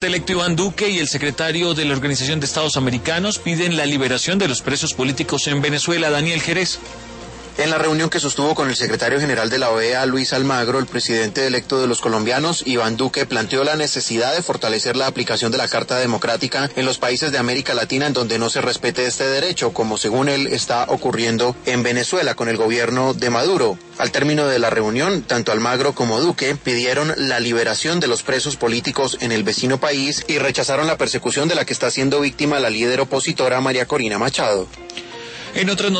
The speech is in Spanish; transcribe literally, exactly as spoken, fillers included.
electo Iván Duque y el secretario de la Organización de Estados Americanos piden la liberación de los presos políticos en Venezuela. Daniel Jerez. En la reunión que sostuvo con el secretario general de la O E A, Luis Almagro, el presidente electo de los colombianos, Iván Duque, planteó la necesidad de fortalecer la aplicación de la Carta Democrática en los países de América Latina en donde no se respete este derecho, como según él está ocurriendo en Venezuela con el gobierno de Maduro. Al término de la reunión, tanto Almagro como Duque pidieron la liberación de los presos políticos en el vecino país y rechazaron la persecución de la que está siendo víctima la líder opositora María Corina Machado. En otras